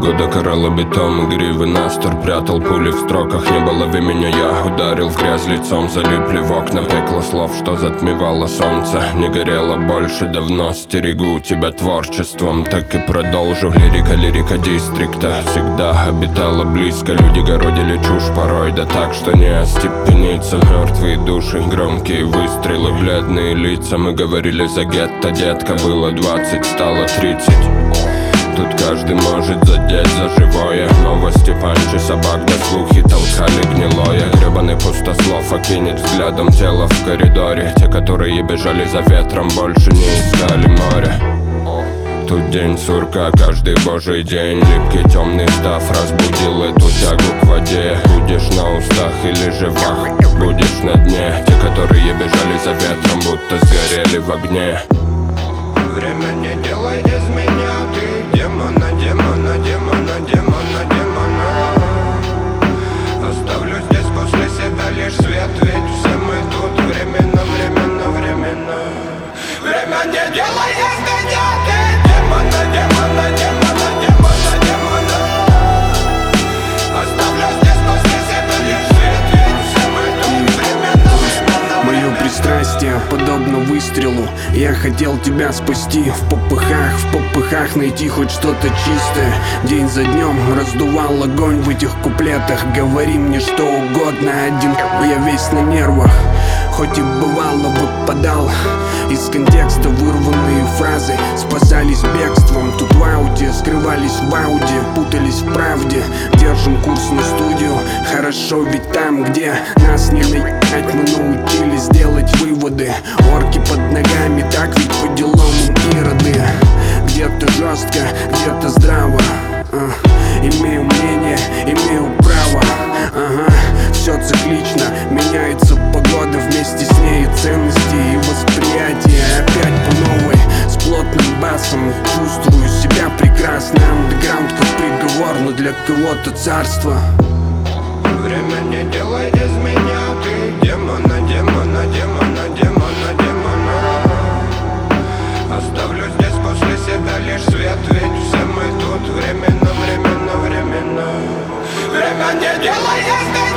года карала бетон, гривы настор прятал пули в строках. Не было в меня, я ударил в грязь лицом. Залипли в окна, пекло слов, что затмевало солнце. Не горело больше давно, стерегу тебя творчеством. Так и продолжу, лирика дистрикта всегда обитала близко. Люди городили чушь порой, да так, что не остепениться. Мертвые души, громкие выстрелы, бледные лица. Мы говорили за гетто, детка, было 20, стало 30. Тут каждый может задеть за живое. Новости, панчи, собак, да слухи толкали гнилое. Гребаный пустослов окинет взглядом тело в коридоре. Те, которые бежали за ветром, больше не искали море. Тут день сурка, каждый божий день. Липкий темный став разбудил эту тягу к воде. Будешь на устах или же вах, будешь на дне. Те, которые бежали за ветром, будто сгорели в огне. Время не делает из меня, ты демона, демона, демона, демона, демона. Оставлю здесь после себя лишь свет, ведь все мы тут временно, временно, временно. Время не делает из меня, ты демона, демона, демона, демона, демона. Оставлю здесь после себя лишь свет, ведь все мы тут временно, временно. Мое пристрастие подобно выстрелу. Я хотел тебя спасти в попыхах найти хоть что-то чистое. День за днем раздувал огонь в этих куплетах. Говори мне что угодно, один я весь на нервах. Хоть и бывало выпадал из контекста вырванные фразы, спасались бегством. Тут в ауте, скрывались в ауде, путались в правде. Держим курс на студию, хорошо, ведь там, где нас не наебать, мы научились делать выводы. Орки под ногами, так ведь по делам ироды. Где-то жестко, где-то здраво. Имею мнение, имею право. Все циклично, меняется погода, вместе с ней и ценности, и восприятие. Опять по новой, с плотным басом. Чувствую себя прекрасно. Андеграунд как приговор, но для кого-то царство. Время не делает из меня, ты демона, демона, демона, демона, демона. Оставлю здесь после себя лишь свет, ведь все мы тут временно, временно, временно. Время не делает из меня.